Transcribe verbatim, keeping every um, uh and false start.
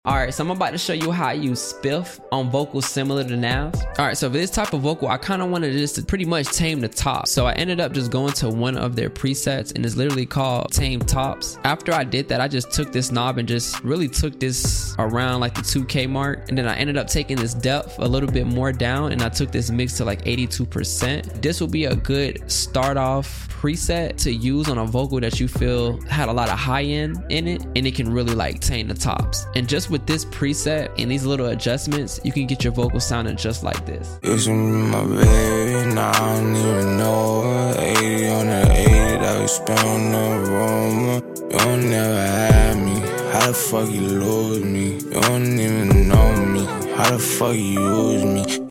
Alright, so I'm about to show you how I use Spiff on vocals similar to Nav's. Alright, so for this type of vocal, I kind of wanted just to pretty much tame the top. So I ended up just going to one of their presets, and it's literally called Tame Tops. After I did that, I just took this knob and just really took this around like the two K mark. And then I ended up taking this depth a little bit more down, and I took this mix to like eighty-two percent. This will be a good start off preset to use on a vocal that you feel had a lot of high end in it, and it can really like tame the tops. And just with this preset and these little adjustments, you can get your vocal sounding just like this. Used to be my baby, now I don't even know her. eighty on the eighty that we spent on the room. You don't never have me, how the fuck you lose me? You don't even know me, how the fuck you use me?